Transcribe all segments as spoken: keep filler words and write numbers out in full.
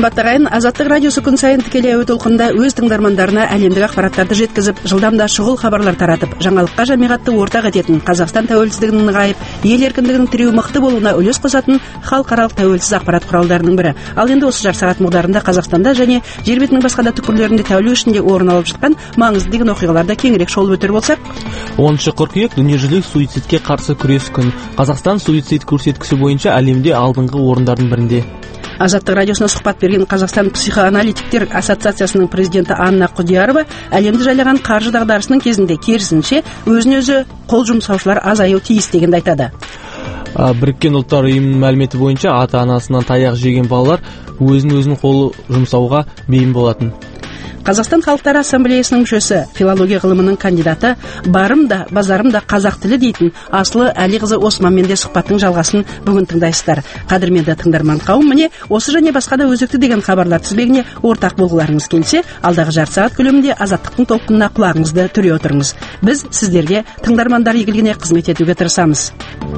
Қымбатты ағайын, Азаттық радиосы күн сайын тікелей әуе толқынында өз тыңдармандарына әлемдік ақпараттарды жеткізіп, жылдамда шұғыл хабарлар таратып, жаңалыққа жамиғатты ортақ ететін, Қазақстан тәуелсіздігінің нығайып, ел еркіндігінің тіреу мықты болуына үлес қосатын халықаралық тәуелсіз ақпарат құралдарының бірі. Ал енді осы жарты сағат мағдарында Қазақстанда және жер бетінің басқа да түкпірлерінде тәулік ішінде орын алып жатқан маңызды деген оқиғаларда кеңірек шолып өтер болсақ. оныншы қыркүйек дүниежүзілік суицидке қарсы күрес күн. Қазақстан суицид көрсеткіші бойынша әлемде алдыңғы орындардың бірінде. Азаттық радиосына сұхбат берген Қазақстан психоаналитиктер ассоциациясының президенті Анна Құдиярова әлемді жайлаған қаржы дағдарысының кезінде керісінше өзін өзі қол жұмсаушылар азаю тиіс дегенді айтады. Біріккен ұлттар ұйымының мәліметі бойынша ата-анасынан таяқ жеген балалар өзін өзін қол жұмсауға бейім болатын. Қазақстан халықтары ассамблеясының мүшесі, филология ғылымының кандидаты, барым да, базарым да қазақ тілі дейтін Асылы Әлиқызы Османмен де сұхбаттың жалғасын бүгін тыңдайсыздар. Қадірменді тыңдарман қауым, міне осы және басқа да өзекті деген хабарлар тізбегіне ортақ болғыларыңыз келсе, алдағы жарты сағат көлемінде Азаттықтың толқынына құлағыңызды түре отырыңыз. Біз сіздерге тыңдармандар игілігіне қызмет етуге тырысамыз.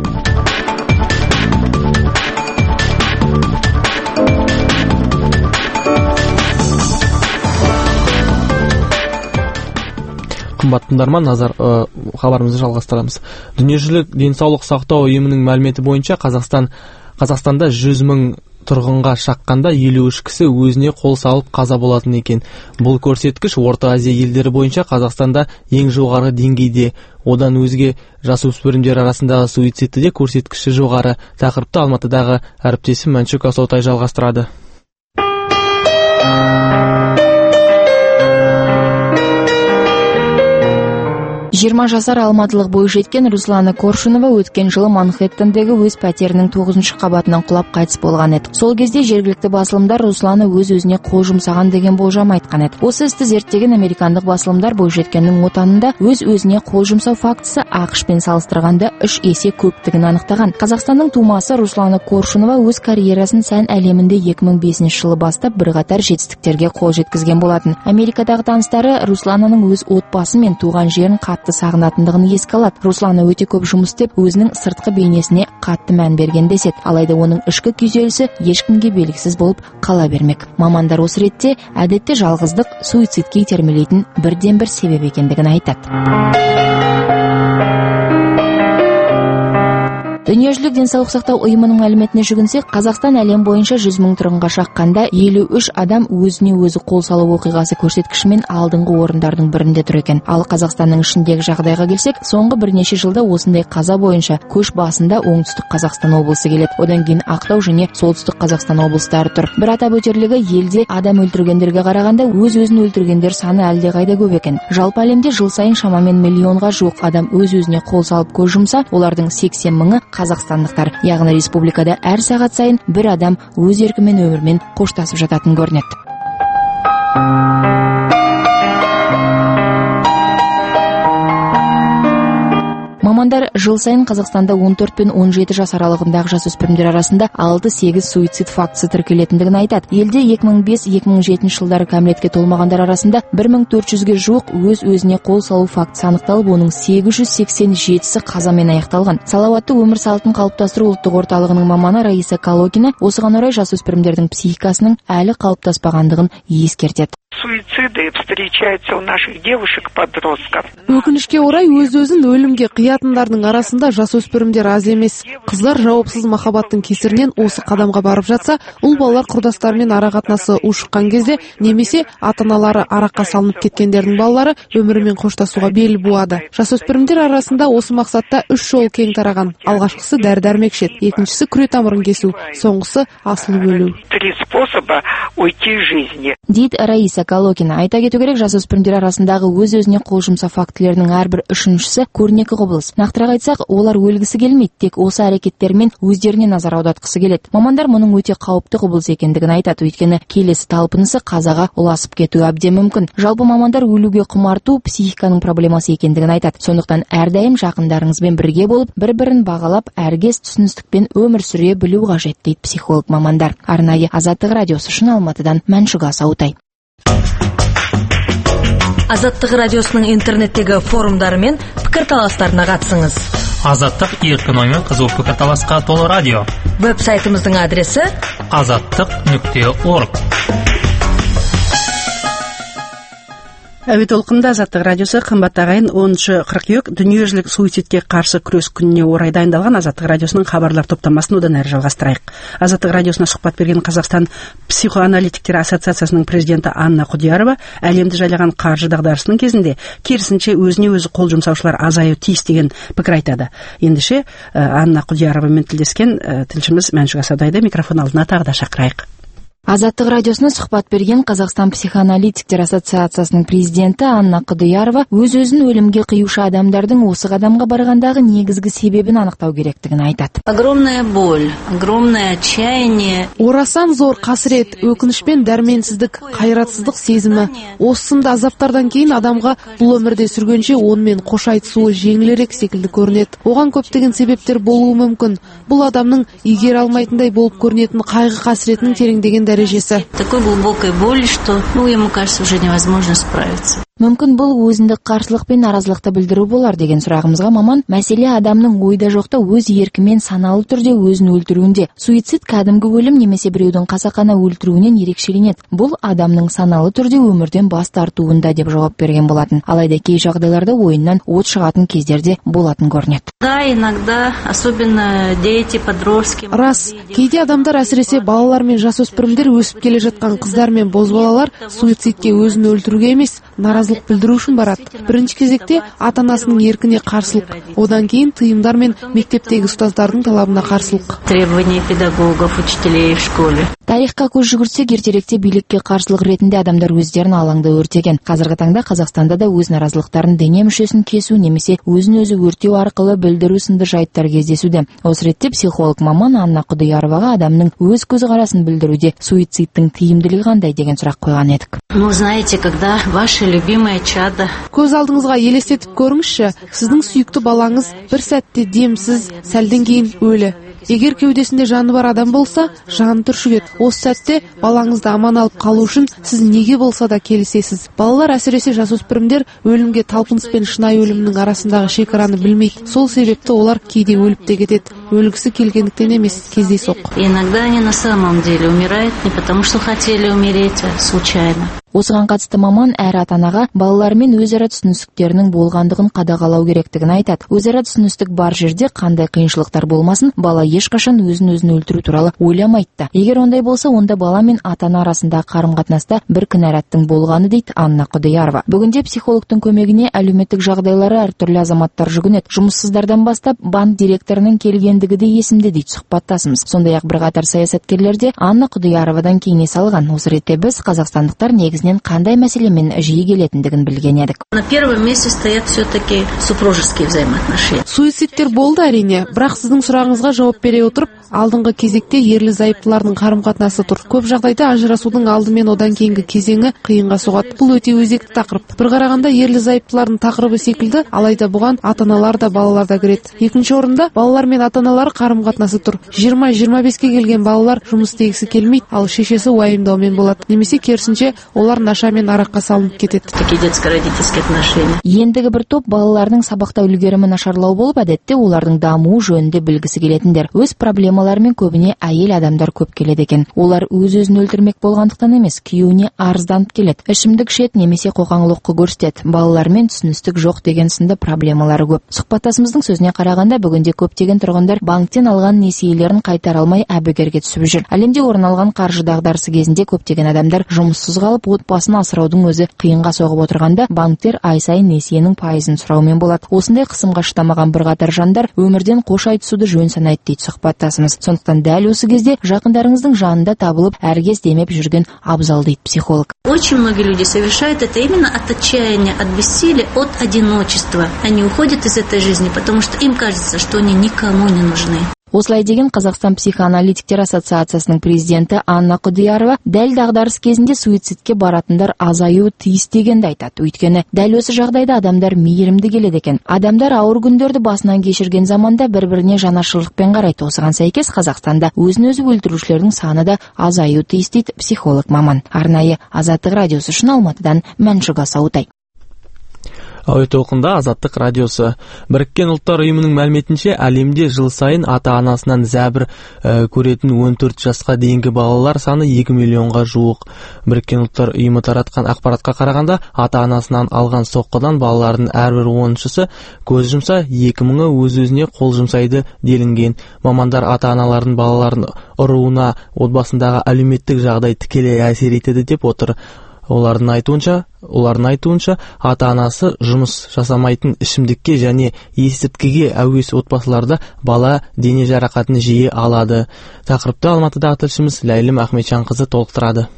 Қымбатты тыңдарман, назар ә, хабарымызды жалғастырамыз. Дүниежүзілік денсаулық сақтау ұйымының мәліметі бойынша Қазақстан Қазақстанда жүз мың тұрғынға шаққанда елу үш кісі өзіне қол салып қаза болатын екен. Бұл көрсеткіш Орта Азия елдері бойынша Қазақстанда ең жоғары деңгейде. Одан өзге жасөспірімдер арасындағы суицидті де көрсеткіші жоғары. Тақырыпты Алматыдағы әріптесім Мәншүк Асаутай жалғастырады. жиырма жасар алматылық бойжеткен Руслана Коршунова өткен жылы Манхэттендегі өз пәтерінің тоғызыншы қабатынан құлап қайтыс болған еді. Сол кезде жергілікті басылымдар Руслана өз-өзіне қол жұмсаған деген болжам айтқан еді. Осы істі зерттеген американдық басылымдар бойжеткеннің отанында өз-өзіне қол жұмсау фактісі ақш-пен салыстырғанда үш есе көптігін анықтаған. Қазақстанның тумасы Руслана Коршунова өз карьерасын сән әлемінде екі мың бесінші жылы бастап бірқатар жетістіктерге қол жеткізген болатын. Америкадағы таныстары Руслананың өз отбасы мен туған жерін қатты сағынатындығын еске алады. Руслана өте көп жұмыс істеп, өзінің сыртқы бейнесіне қатты мән берген деседі. Алайда оның ішкі күйзелісі ешкімге белгісіз болып қала бермек. Мамандар осы ретте әдетте жалғыздық суицидке итермелейтін бірден бір себеп екендігін айтады. Дүниежүзілік денсаулық сақтау ұйымының мәліметіне жүгінсек, Қазақстан әлем бойынша жүз мың тұрғынға шаққанда елу үш адам өзіне өзі қол салу оқиғасы көрсеткішімен алдыңғы орындардың бірінде тұр екен. Ал Қазақстанның ішіндегі жағдайға келсек, соңғы бірнеше жылда осындай қаза бойынша көш басында оңтүстік Қазақстан облысы келеді. Одан кейін Ақтау және солтүстік Қазақстан облыстары тұр. Bir атап өтерлігі, елде адам өлтіргендерге қарағанда өз-өзін өлтіргендер саны әлдеқайда көп екен. Жалпы әлемде жыл сайын шамамен миллионға жуық адам өз-өзіне қол салып көз жұмса, олардың сексен мыңы қазақстандықтар. Яғни республикада әр сағат сайын бір адам өз еркімен өмірмен қоштасып жататын көрінеді. Мамандар жыл сайын Қазақстанда он төрт пен он жеті жас аралығындағы жасөспірімдер арасында алты сегіз суицид фактісі тіркелетіндігін айтады. Елде екі мың бес екі мың жетінші жылдары кәмелетке толмағандар арасында бір мың төрт жүзге жуық өз-өзіне қол салу фактісі анықталып, оның сегіз жүз сексен жетісі қазамен аяқталған. Салауатты өмір салтын қалыптастыру ұлттық орталығының маманы Раиса Калокина осыған орай жасөспірімдердің психикасының әлі қалыптаспағандығын ескертеді. Суициды встречаются у наших девушек-подростков. Өкінішке орай өз-өзін өлімге қиятындардың арасында жасөспірімдер аз емес. Қыздар жауапсыз махаббаттың кесірінен осы қадамға барып жатса, ұл балалар құрдастарымен ара қатынасы ушыққан кезде немесе ата-аналары араққа салынып кеткендердің балалары өмірімен қоштасуға бел буады. Жасөспірімдер арасында осы мақсатта үш жол кең тараған. Алғашқысы дәрі-дәрмек ішеді, екіншісі күре тамырын кесу, соңғысы асылып өлу. Три способа уйти из жизни. Дейді Раиса Калокина. Айта кету керек, жасөспірімдер арасындағы өз-өзіне қол жұмсау фактілерінің әрбір үшіншісі көрнекі құбылыс. Нақтырақ айтсақ, олар өлгісі келмейді, тек осы әрекеттермен өздеріне назар аудартқысы келеді. Мамандар мұның өте қауіпті құбылыс екендігін айтады, өйткені келесі талпынысы қазаға ұласып кетуі әбден мүмкін. Жалпы мамандар өлуге құмарту психиканың проблемасы екендігін айтады. Сондықтан әрдайым жақындарыңызбен бірге болып, бір-бірін бағалап, әркез түсіністікпен өмір сүре білу қажет дейді психолог мамандар. Арнайы Азаттық радиосы үшін Алматыдан Мәншүк Асаутай. Азаттық радиосының интернеттегі форумдары мен пікірталастарына қатысыңыз. Азаттық еркін оймен қызу пікірталасқа толы радио. Веб-сайтымыздың адресі азаттық нүкте орг. Әуе толқында Азаттық радиосы, қымбатты ағайын, оныншы қыркүйек дүниежүзілік суицидке қарсы күрес күніне орай дайындалған Азаттық радиосының хабарлар топтамасын одан әрі жалғастырайық. Азаттық радиосына сұхбат берген Қазақстан психоаналитиктер ассоциациясының президенті Анна Құдиярова әлемді жайлаған қаржы дағдарысының кезінде керісінше өзіне өзі қол жұмсаушылар азаю тиіс деген пікір айтады. Ендеше Анна Құдияровамен тілдескен тілшіміз Мәншүк Асаудайды микрофон алдына тағы да шақырайық. Азаттық радиосына сұхбат берген Қазақстан психоаналитиктер ассоциациясының президенті Анна Құдиярова өз-өзін өлімге қиюшы адамдардың осы қадамға барғандағы негізгі себебін анықтау керектігін айтады. Огромная боль, огромное отчаяние. Орасан зор қасірет, өкініш пен дәрменсіздік, қайратсыздық сезімі. Осы сынды азаптардан кейін адамға бұл өмірде сүргенше онымен қош айтысуы жеңілірек секілді көрінеді. Оған көптеген себептер болуы мүмкін. Бұл адамның игере алмайтындай болып көрінетін қайғы қасіретінің тереңдеген дәрежесі. Такой глубокой боли, что, ну, ему кажется, уже невозможно справиться. Мүмкін бұл өзіндік қарсылық пен наразылықты білдіру болар деген сұрағымызға маман, мәселе адамның ойда жоқта өз еркімен саналы түрде өзін өлтіруінде. Суицид кәдімгі өлім немесе біреудің қасақана өлтіруінен ерекшеленеді. Бұл адамның саналы түрде өмірден бас тартуында деп жауап берген болатын. Алайда кей жағдайларда ойыннан от шығатын кездерде болатын көрінеді. Да, иногда, особенно дети, подростки. Рас, кейде адамдар, әсіресе балалар мен жасөспірімдер, өсіп келе жатқан қыздар мен бозбалалар суицидке өзін өлтіруге емес, наразылық білдіру үшін барады. Бірінші кезекте ата-анасының еркіне қарсылық, одан кейін тыйымдар мен мектептегі ұстаздардың талабына қарсылық. Требования педагогов, учителей в школе. Тарихқа көз жүгіртсек, ертеректе билікке қарсылық ретінде адамдар өздерін алаңда өртеген. Қазіргі таңда Қазақстанда да өз наразылықтарын дене мүшесін кесу немесе өзін өзі өртеу арқылы білдіру сынды жайттар кездесуде. Осы ретте психолог маман Анна Құдияроваға адамның өз көзқарасын білдіруде суицидтің тиімділігі қандай деген сұрақ қойған едік. Ну, знаете, когда ваше любимое чадо. Көз алдыңызға елестетіп көріңізші, сіздің сүйікті балаңыз бір сәтте демсіз, сәлден кейін өлі. Егер кеудесінде жаны бар адам болса, жаны түршігеді. Осы сәтте балаңызды аман алып қалу үшін сіз неге болса да келісесіз. Балалар, әсіресе жасөспірімдер, өлімге талпыныс пен шынайы өлімнің арасындағы шекараны білмейді. Сол себепті олар кейде өліп те кетеді. Өлгісі келгендіктен емес, кездейсоқ. Иногда они на самом деле умирают не потому, что хотели умереть, а случайно. Осыған қатысты маман әр ата-анаға балалармен өзара түсіністіктерінің болғандығын қадағалау керектігін айтады. Өзара түсіністік бар жерде қандай қиыншылықтар болмасын, бала ешқашан өзін-өзін өлтіру туралы ойламайды. Егер ондай болса, онда бала мен ата-ана арасындағы қарым-қатынаста бір кінәраттың болғаны дейді Анна Құдиярова. Бүгінде психологтың көмегіне әлеуметтік жағдайлары әртүрлі азаматтар жүгінеді. Жұмыссыздардан бастап банк директорының келгендігі де есімде дейді сұхбаттасымыз. Сондай-ақ бірқатар саясаткерлер де Анна Құдияровадан кеңес алған. Осы ретте біз қазақстандықтар негізінен қандай мәселемен жиі келетіндігін білген едік. На первом месте стоят все-таки супружеские взаимоотношения. Суицидтер болды әрине, бірақ сіздің сұрағыңызға жауап бере отырып, алдыңғы кезекте ерлі зайыптылардың қарым-қатынасы тұр. Көп жағдайда ажырасудың алды мен одан кейінгі кезеңі қиынға соғады. Бұл өте өзекті тақырып. Бір қарағанда ерлі зайыптылардың тақырыбы секілді, алайда бұған ата-аналар да балалар да кіреді. Екінші орында балалар мен ата-аналар қарым-қатынасы тұр. жиырма жиырма беске келген балалар жұмыс істегісі келмейді, ал шешесі уайымдаумен болады. Немесе керісінше олар наша мен араққа салынып кетеді. Такие детско-родительские отношения. Ендігі бір топ балалардың сабақта үлгерімі нашарлау болып, әдетте олардың дамуы жөнінде білгісі келетіндер. Өз проблемаларымен көбіне әйел адамдар көп келеді екен. Олар өз-өзін өлтірмек болғандықтан емес, күйеуіне арызданып келеді. Ішімдік ішет немесе қоқаң-лоққы көрсетеді. Балалармен түсіністік жоқ деген сынды проблемалары көп. Сұхбаттасымыздың сөзіне қарағанда, бүгінде көптеген тұрғындар банктен алған несиелерін қайтара алмай әбігерге түсіп жүр. Әлемде орын алған қаржы дағдарысы кезінде көптеген адамдар жұмыссыз қалып, отбасын асыраудың өзі қиынға соғып отырғанда, банктер ай сайын несиенің пайызын сұраумен болады. Осындай қысымға шыдамаған бірқатар жандар өмірден қош айтысуды жөн санайды дейді сұхбаттасымыз. Сондықтан дәл осы кезде жақындарыңыздың жанында табылып, әркез демеп жүрген абзал дейді психолог. Очень многие люди совершают это именно от отчаяния, от бессилия, от одиночества. Они уходят из этой жизни, потому что им кажется, что они никому не нужны. Осылай деген Қазақстан психоаналитиктер ассоциациясының президенті Анна Құдиярова дәл дағдарыс кезінде суицидке баратындар азаюы тиіс дегенді айтады. Өйткені дәл осы жағдайда адамдар мейірімді келеді екен. Адамдар ауыр күндерді басынан кешірген заманда бір-біріне жанашырлықпен қарайды. Осыған сәйкес Қазақстанда өзін-өзі өлтірушілердің саны да азаюы тиіс дейді психолог маман. Арнайы Азаттық радиосы үшін Алматыдан Мәншүк Асаудай. Әуе толқында Азаттық радиосы. Біріккен ұлттар ұйымының мәліметінше, әлемде жыл сайын ата-анасынан зәбір ә, көретін он төрт жасқа дейінгі балалар саны екі миллионға жуық. Біріккен ұлттар ұйымы таратқан ақпаратқа қарағанда, ата-анасынан алған соққыдан балалардың әрбір оныншысы көз жұмса, екі мыңы өз-өзіне қол жұмсайды делінген. Мамандар ата-аналардың балаларын ұруына отбасындағы әлеуметтік жағдай тікелей әсер етеді деп отыр. Олардың айтуынша, олардың айтуынша, ата-анасы жұмыс жасамайтын ішімдікке және есірткіге әуес отбасыларда бала дене жарақатын жиі алады. Тақырыпты Алматыдағы тілшіміз Ләйлім Ахметжанқызы толықтырады.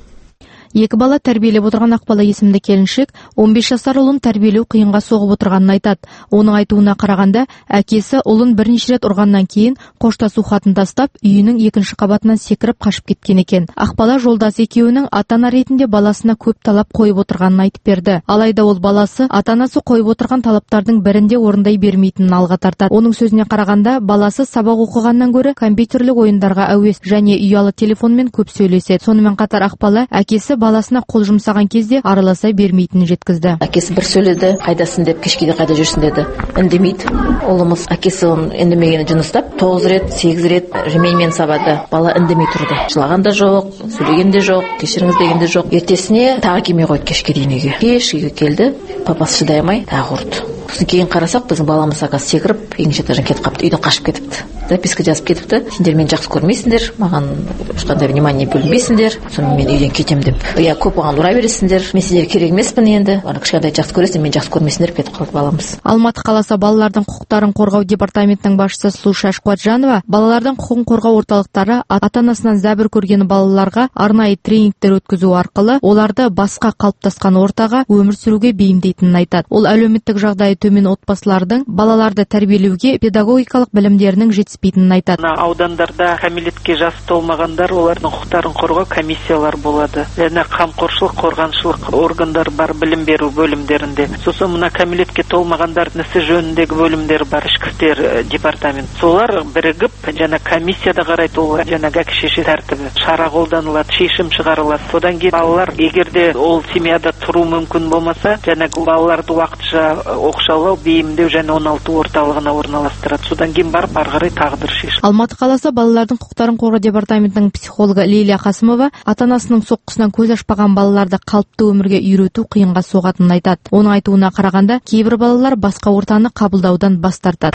Екі бала тәрбиелеп отырған Ақбала есімді келіншек он бес жасар ұлын тәрбиелеу қиынға соғып отырғанын айтады. Оның айтуына қарағанда, әкесі ұлын бірнеше рет ұрғаннан кейін қоштасу хатын тастап, үйінің екінші қабатынан секіріп қашып кеткен екен. Ақбала жолдас екеуінің ата-ана ретінде баласына көп талап қойып отырғанын айтып берді. Алайда ол баласы ата-анасы қойып отырған талаптардың бірінде орындай бермейтінін алға тартады. Оның сөзіне қарағанда, баласы сабақ оқығаннан гөрі компьютерлік ойындарға әуес және ұялы телефонмен көп сөйлеседі. Сонымен қатар Ақбала әкесі баласына қол жұмсаған кезде араласа бермейтінін жеткізді. Әкесі бір сөйледі, қайдасың деп, кешке де қайда жүрсің деді. Үндемейді. Ұлымыз әкесі оның үндемегені жыныстап, тоғыз рет, сегіз рет ремеймен сабады. Бала үндемей тұрды. Жылаған да жоқ, сөйлеген де жоқ, кешіріңіз деген де жоқ. Ертесіне тағы келмей қойды кешке дейін үйге. Кешке келді, папасы шыдай алмай тағы ұрды. Сосын кейін қарасақ, біздің баламыз ағасы секіріп, екінші этаждан кетіп қапты, үйден қашып кетіпті. Записка жазып кетіпті. Сендер мені жақсы көрмейсіңдер, маған ешқандай внимание бөлінбейсіңдер, соны мен үйден кетем деп. Я көп оған ұра бересіңдер, мен сендер керек емеспін енді. Ана кішкентай жақсы көресіңдер, мен жақсы көрмейсіңдер, кетіп қалды баламыз. Алматы қаласы балалардың құқықтарын қорғау департаментінің басшысы Сұлуша Шқуатжанова балалардың құқығын қорғау орталықтары ата-анасынан зәбір көрген балаларға арнайы тренингтер өткізу арқылы оларды басқа қалыптасқан ортаға өмір сүруге бейімдейтінін айтады. Ол әлеуметтік жағдайы төмен отбасылардың балаларды тәрбиелеуге педагогикалық білімдерінің жетіспейтінін айтады. Аудандарда кәмелетке жасы толмағандар, олардың құқықтарын қорғау комиссиялар болады. Және қамқоршылық, қорғаншылық органдар бар білім беру бөлімдерінде. Сосын мына кәмелетке толмағандардың ісі жөніндегі бөлімдер бар, ішкі істер департамент. Солар бірігіп, жаңа комиссияда қарайды, ол жаңағы әке шеше тәртібі, шара қолданылады, шешім шығарылады. Содан кейін балалар, егерде ол семьяда тұру мүмкін болмаса, жаңағы балаларды уақытша оқшаулау, бейімдеу және он алты орталығына орналастырады. Содан кейін барып ары қарай тағдыр шешіледі. Алматы қаласы балалардың құқықтарын қорғау департаментінің психологы Лилия Қасымова ата-анасының соққысынан көз ашпаған балаларды қалыпты өмірге үйрету қиынға соғатынын айтады. Оның айтуына қарағанда, кейбір балалар басқа ортаны қабылдаудан бас тартады.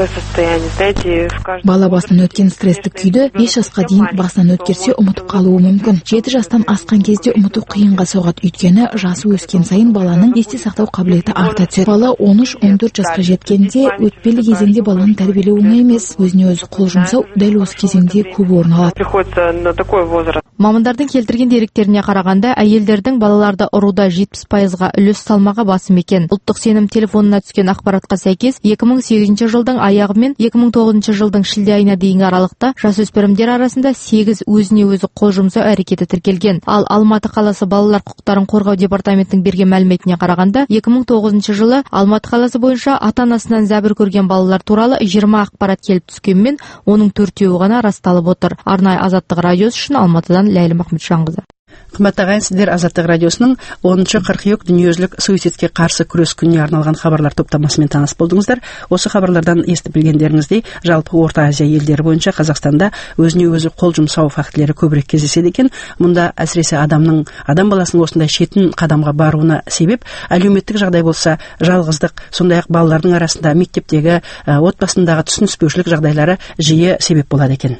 Бала басынан өткен стресстік күйді бес жасқа дейін басынан өткерсе ұмытып қалуы мүмкін. жеті жастан асқан кезде ұмыту қиынға соғады, өйткені жасы өскен сайын баланың есте сақтау қабілеті арта түседі. Бала он үш он төрт жасқа жеткенде өтпелі кезеңде баланы тәрбиелеу оңай емес. Өзіне өзі қол жұмсау дәл осы кезеңде көп орын алады. Мамандардың келтірген деректеріне қарағанда, әйелдердің балаларды ұруда жетпіс пайызға үлес салмағы басым екен. Ұлттық сенім телефонына түскен ақпаратқа сәйкес, екі мың сегізінші жылдың аяғы мен екі мың тоғызыншы жылдың шілде айына дейінгі аралықта жасөспірімдер арасында сегіз өзіне өзі қол жұмсау әрекеті тіркелген. Ал Алматы қаласы балалар құқықтарын қорғау департаментінің берген мәліметіне қарағанда, екі мың тоғызыншы жылы Алматы қаласы бойынша ата-анасынан зәбір көрген балалар туралы жиырма ақпарат келіп түскенмен, оның төртеуі ғана расталып отыр. Арнайы Азаттық радиосы үшін Алматыдан Ләйлім Ахметжанқызы. Қымбатты ағайын, сіздер Азаттық радиосының оныншы қыркүйек дүниежүзілік суицидке қарсы күрес күніне арналған хабарлар топтамасымен таныс болдыңыздар. Осы хабарлардан естіп білгендеріңіздей, жалпы Орта Азия елдері бойынша Қазақстанда өзіне өзі қол жұмсау фактілері көбірек кездеседі екен. Мұнда әсіресе адамның адам баласының осындай шетін қадамға баруына себеп әлеуметтік жағдай болса, жалғыздық, сондай-ақ балалардың арасында мектептегі, отбасындағы түсініспеушілік жағдайлары жиі себеп болады екен.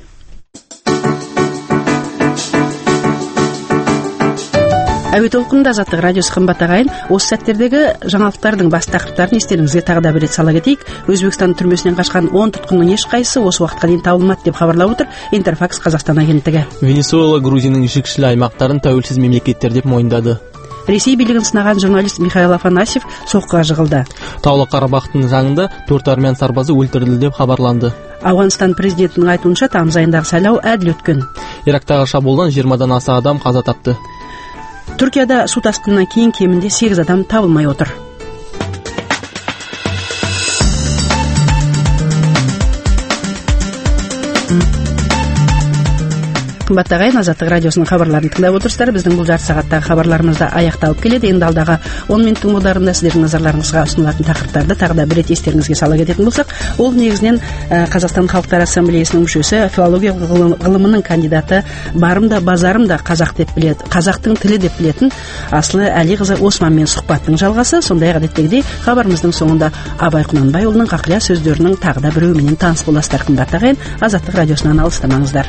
Әуе толқынында Азаттық радиосы. Қымбатты ағайын, осы сәттердегі жаңалықтардың бас тақырыптарын естеріңізге тағы да бір рет сала кетейік. Өзбекстан түрмесінен қашқан он тұтқынның ешқайсысы осы уақытқа дейін табылмады деп хабарлап отыр Интерфакс Қазақстан агенттігі. Венесуэла Грузияның шекішілі аймақтарын тәуелсіз мемлекеттер деп мойындады. Ресей билігін сынаған журналист Михаил Афанасьев соққыға жығылды. Таулы Қарабақтың жаңында төрт армян сарбазы өлтірілді деп хабарланды. Ауғанстан президентінің айтуынша тамыз айындағы сайлау әділ өткен. Ирактағы шабуылдан жиырмадан аса адам қаза тапты. Түркияда су тасқынынан кейін кемінде сегіз адам табылмай отыр. Қымбатты ағайын, Азаттық радиосының хабарларын тыңдап отырсыздар. Біздің бұл жарты сағаттағы хабарларымыз да аяқталып келеді. Енді алдағы он минуттың мұдарында сіздердің назарларыңызға ұсынылатын тақырыптарды тағы да бір рет естеріңізге сала кететін болсақ, ол негізінен Қазақстан Халықтар Ассамблеясының мүшесі, филология ғылымының кандидаты, барым да базарым да қазақ деп біледі, қазақтың тілі деп білетін Асылы Әлиқызы Османмен сұхбаттың жалғасы. Сондай-ақ әдеттегідей хабарымыздың соңында Абай Құнанбайұлының қақия сөздерінің тағы да біреуіменен таныс боласыздар. Қымбатты ағайын, Азаттық радиосынан алыстамаңыздар.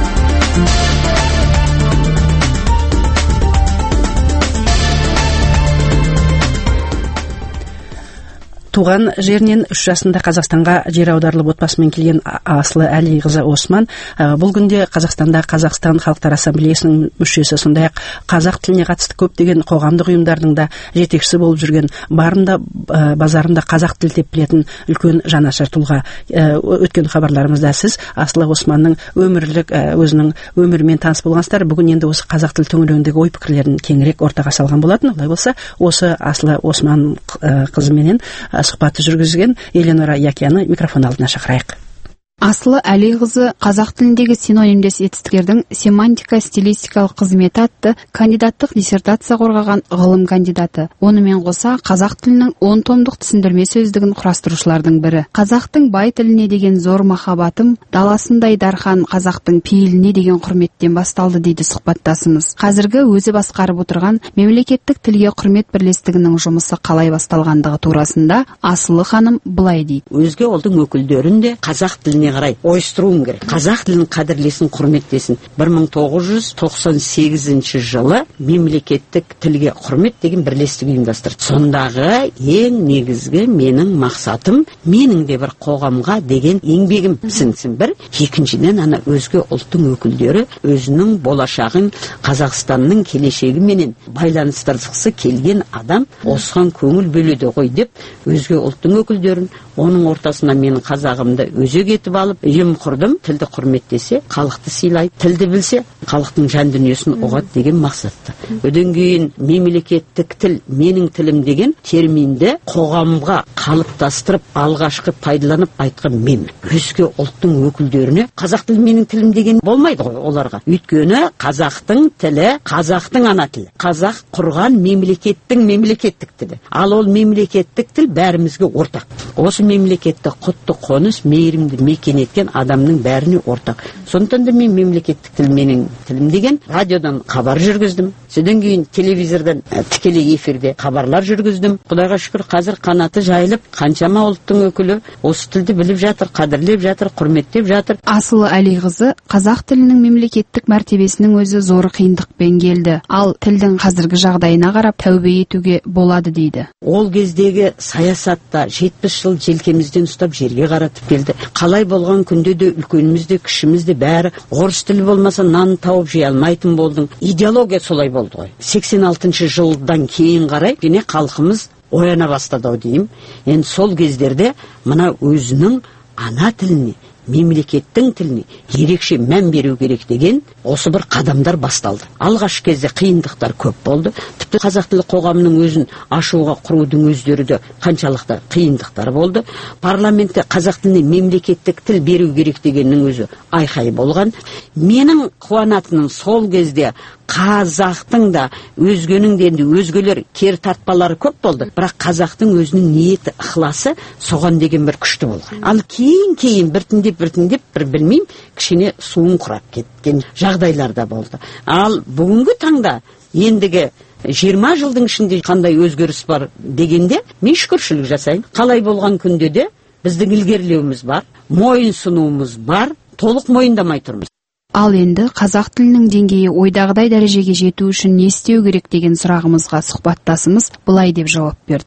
Туған жерінен үш жасында Қазақстанға жер аударылып отбасымен келген Асылы Әлиқызы Осман бұл күнде Қазақстанда Қазақстан Халықтар Ассамблеясының мүшесі, сондай-ақ қазақ тіліне қатысты көптеген қоғамдық ұйымдардың да жетекшісі болып жүрген, барында базарында қазақ тілі деп білетін үлкен жанашыр тұлға. Өткен хабарларымызда сіз Асылы Османның өмірлік өзінің өмірімен таныс болғансыздар. Бүгін енді осы қазақ тілі төңірегіндегі ой пікірлерін кеңірек ортаға салған болатын. Олай болса, осы Асылы Осман қызыменен сұхбатты жүргізген Эленора Якияны микрофон алдына шақырайық. Асылы Әлиқызы қазақ тіліндегі синонимдес етістіктердің семантика-стилистикалық қызметі атты кандидаттық диссертация қорғаған ғылым кандидаты. Онымен қоса қазақ тілінің он томдық түсіндірме сөздігін құрастырушылардың бірі. Қазақтың бай тіліне деген зор махаббатым, даласындай дархан қазақтың пейіліне деген құрметтен басталды дейді сұхбаттасымыз. Қазіргі өзі басқарып отырған мемлекеттік тілге құрмет бірлестігінің жұмысы қалай басталғандығы турасында Асылы ханым былай дейді. Өзге ұлттың өкілдерінде қазақ тіліне қарай ойыстыруым керек. Қазақ тілін қадірлесін, құрметтесін. бір мың тоғыз жүз тоқсан сегізінші жылы мемлекеттік тілге құрмет деген бірлестік ұйымдастырды. Сондағы ең негізгі менің мақсатым, менің де бір қоғамға деген еңбегім сіңсін. Бір, екіншіден ана өзге ұлттың өкілдері өзінің болашағын Қазақстанның келешегі менен байланыстырғысы келген адам осыған көңіл бөледі ғой деп өзге ұлттың өкілдерін, оның ортасына менің қазағымды өзек етіп алып, үйім құрдым. Тілді құрметтесе, халықты сыйлайды, тілді білсе, халықтың жан дүниесін ұғады деген мақсатты. Одан кейін мемлекеттік тіл, менің тілім деген терминді қоғамға қалыптастырып, алғашқы пайдаланып айтқан мен. Өзге ұлттың өкілдеріне қазақ тілі менің тілім деген болмайды ғой оларға. Өйткені қазақтың тілі, қазақтың ана тілі. Қазақ құрған мемлекеттің мемлекеттік тілі. Ал ол мемлекеттік тіл бәрімізге ортақ. Осы мемлекетті құтты қоныс, мейірімді мекен еткен адамның бәріне ортақ. Сондықтан да мен мемлекеттік тіл менің тілім деген радиодан хабар жүргіздім. Содан кейін телевизордан тікелей эфирде хабарлар жүргіздім. Құдайға шүкір, қазір қанаты жайылып, қаншама ұлттың өкілі осы тілді біліп жатыр, қадірлеп жатыр, құрметтеп жатыр. Асылы Әлиқызы қазақ тілінің мемлекеттік мәртебесінің өзі зор қиындықпен келді. Ал тілдің қазіргі жағдайына қарап тәубе етуге болады дейді. Ол кездегі саясатта жетпіс жыл желкемізден ұстап жерге қаратып келді. Қалай болған күнде де үлкеніміз де кішіміз де бәрі орыс тілі болмаса нан тауып жей алмайтын болдың. Идеология солай болды ғой. сексен алтыншы жылдан кейін қарай және халқымыз ояна бастады ау деймін. Енді сол кездерде мына өзінің ана тіліне, мемлекеттің тіліне ерекше мән беру керек деген осы бір қадамдар басталды. Алғаш кезде қиындықтар көп болды. Тіпті қазақ тілі қоғамының өзін ашуға құрудың өздері де қаншалықты қиындықтар болды. Парламентте қазақ тіліне мемлекеттік тіл беру керек дегеннің өзі айқай болған. Менің қуанатыным сол кезде қазақтың да өзгенің де өзгелер кер тартпалары көп болды. Бірақ қазақтың өзінің ниеті, ықыласы соған деген бір күшті болған. Ал кейін-кейін біртіндеп біртіндеп бір білмеймін, кішкене суын құрап кеткен жағдайларда болды. Ал бүгінгі таңда ендігі жиырма жылдың ішінде қандай өзгеріс бар дегенде мен шүкіршілік жасайын. Қалай болған күнде де біздің ілгерілеуіміз бар, мойынсынуымыз бар, толық мойындамай тұрмыз. Ал енді қазақ тілінің деңгейі ойдағыдай дәрежеге жету үшін не істеу керек деген сұрағымызға сұхбаттасымыз былай деп жауап берді.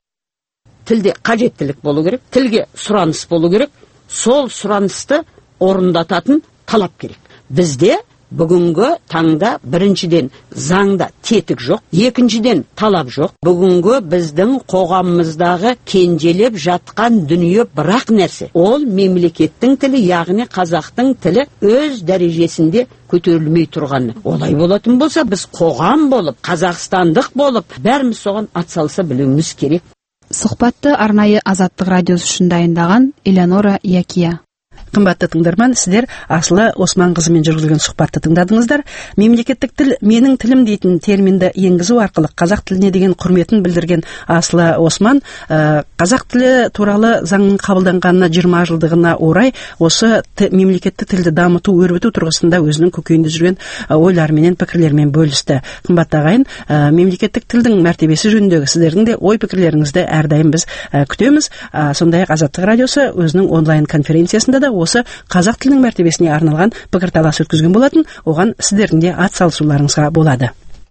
Тілде қажеттілік болу керек, тілге сұраныс болу керек, сол сұранысты орындататын талап керек. Бізде бүгінгі таңда біріншіден заңда тетік жоқ, екіншіден талап жоқ. Бүгінгі біздің қоғамымыздағы кенжелеп жатқан дүние бірақ нәрсе. Ол мемлекеттің тілі, яғни қазақтың тілі өз дәрежесінде көтерілмей тұрғаны. Олай болатын болса, біз қоғам болып, қазақстандық болып, бәріміз соған атсалыса білуіміз керек. Сұхбатты арнайы Азаттық радиосы үшін дайындаған Эленора Якия. Қымбатты тыңдарман, сіздер Асылы Осман қызымен жүргізілген сұхбатты тыңдадыңыздар. Мемлекеттік тіл менің тілім дейтін терминді енгізу арқылы қазақ тіліне деген құрметін білдірген Асылы Осман қазақ тілі туралы заңның қабылданғанына жиырма жылдығына орай осы мемлекеттік тілді дамыту, өрбіту тұрғысында өзінің көкейінде жүрген ойларменен, пікірлермен бөлісті. Қымбатты ағайын, мемлекеттік тілдің мәртебесі жөніндегі сіздердің де ой пікірлеріңізді әрдайым біз күтеміз. Сондай-ақ Азаттық радиосы өзінің онлайн конференциясында да осы қазақ тілінің мәртебесіне арналған пікірталас өткізген болатын. Оған сіздердің де ат салысуларыңызға болады.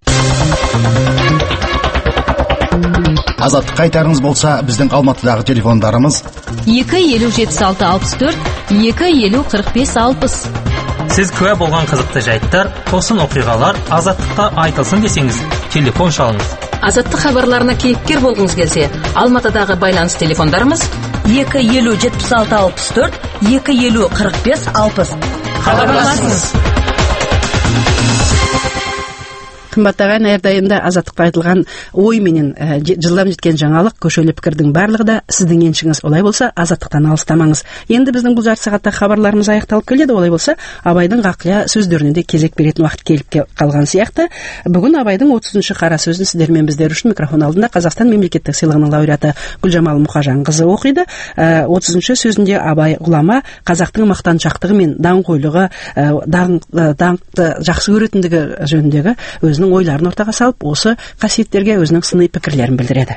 Азаттық қайтарыңыз болса, біздің Алматыдағы телефондарымыз екі елу жетпіс алты алпыс төрт, екі елу қырық бес алпыс. Сіз куә болған қызықты жайттар, тосын оқиғалар Азаттықта айтылсын десеңіз, телефон шалыңыз. Азаттық хабарларына кейіпкер болғыңыз келсе, Алматыдағы байланыс телефондарымыз екі елу жетпіс алты алпыс төрт, екі елу қырық бес алпыс. Хабарласыңыз. Қымбатты ағайын, әрдайымда Азаттықта айтылған ой менен жылдам жеткен жаңалық, көшелі пікірдің барлығы да сіздің еншіңіз. Олай болса, Азаттықтан алыстамаңыз. Енді біздің бұл жарты сағатта хабарларымыз аяқталып келеді. Олай болса, Абайдың ғақлия сөздеріне де кезек беретін уақыт келіп қалған сияқты. Бүгін Абайдың отызыншы қара сөзін сіздермен біздер үшін микрофон алдында Қазақстан мемлекеттік сыйлығының лауреаты Гүлжамал Мұқажанқызы оқиды. отызыншы сөзінде Абай ғұлама қазақтың мақтаншақтығы мен даңғойлығы, даңқты жақсы көретіндігі жөніндегі өзінің ойларын ортаға салып, осы қасиеттерге өзінің сыни пікірлерін білдіреді.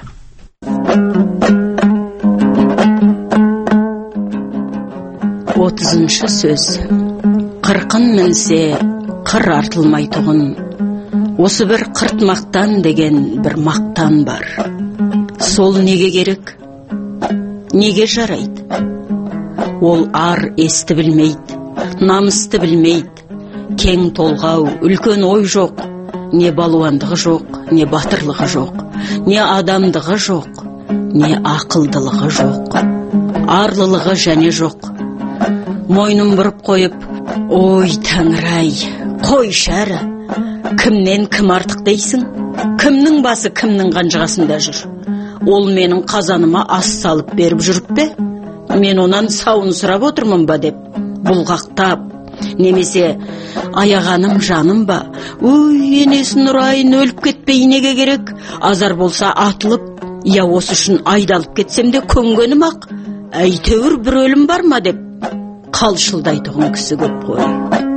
отызыншы сөз. Қырқын мінсе, қыр артылмай тұғын. Осы бір қыртмақтан деген бір мақтан бар. Сол неге керек? Неге жарайды? Ол ар есті білмейді, намысты білмейді. Кең толғау, үлкен ой жоқ. Не балуандығы жоқ, не батырлығы жоқ, не адамдығы жоқ, не ақылдылығы жоқ, арлылығы және жоқ. Мойнын бұрып қойып, ой Тәңір-ай, қой шәрі, кімнен кім артық дейсің? Кімнің басы кімнің қанжығасында жүр? Ол менің қазаныма ас салып беріп жүріп бе? Мен онан сауын сұрап отырмын ба деп, бұлғақтап, немесе аяғаным жаным ба, өй енесін ұрайын, өліп кетпей неге керек? Азар болса атылып, я осы үшін айдалып кетсем де көнгенім ақ, әйтеуір бір өлім бар ма деп қалшылдайтұғын кісі көп қой.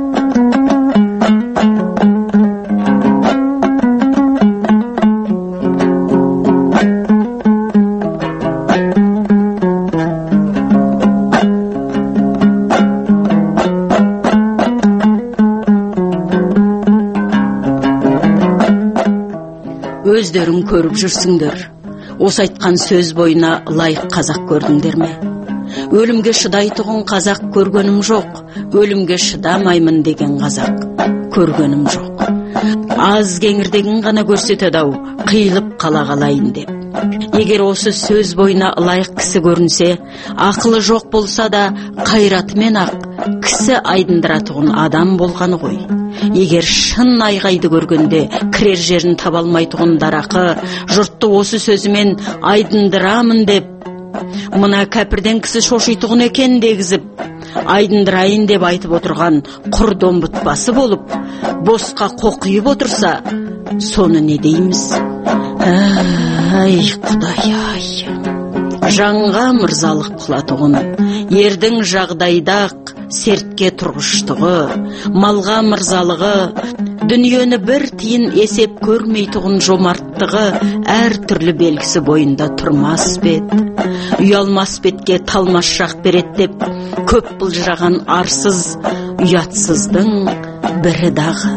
Өздерің көріп жүрсіңдер, осы айтқан сөз бойына лайық қазақ көрдіңдер ме? Өлімге шыдайтұғын қазақ көргенім жоқ, өлімге шыдамаймын деген қазақ көргенім жоқ. Аз кеңірдегін ғана көрсетеді-ау, қиылып қала қалайын деп. Егер осы сөз бойына лайық кісі көрінсе, ақылы жоқ болса да қайратымен ақ кісі айдындыратұғын адам болғаны ғой. Егер шын айғайды көргенде кірер жерін табалмайтұғын дарақы, жұртты осы сөзімен айдындырамын деп, мына кәпірден кісі шошитұғын екен дегізіп, айдындырайын деп айтып отырған құр домбытпасы болып, босқа қоқиып отырса, соны не дейміз? Ай, Құдай-ай, жанға мырзалық қылатұғын, ердің жағдайдақ сертке тұрғыштығы, малға мырзалығы, дүниені бір тиын есеп көрмейтұғын жомарттығы әр түрлі белгісі бойында тұрмас бет. Ұялмас бетке талмас жақ берет деп, көп бұлжыраған арсыз, ұятсыздың бірі дағы.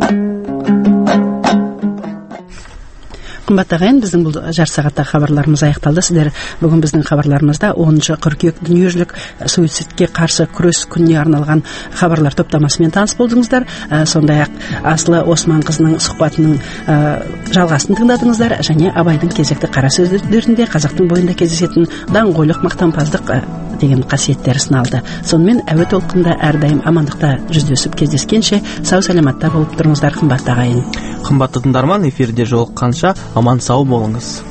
Қымбатты ағайын, біздің бұл жарты сағатта хабарларымыз аяқталды. Сіздер бүгін біздің хабарларымызда оныншы қыркүйек дүниежүзілік суицидке қарсы күрес күніне арналған хабарлар топтамасымен таныс болдыңыздар. Сондай-ақ Асылы Осман қызының сұхбатының жалғасын тыңдадыңыздар және Абайдың кезекті қара сөздерінде қазақтың бойында кездесетін даңғойлық, мақтанпаздық деген қасиеттері сыналды. Сонымен әуе толқында әрдайым амандықта жүздесіп кездескенше сау саламатта болып тұрыңыздар, қымбатты ағайын. Қымбатты тыңдарман, эфирде жолыққанша аман сау болыңыз.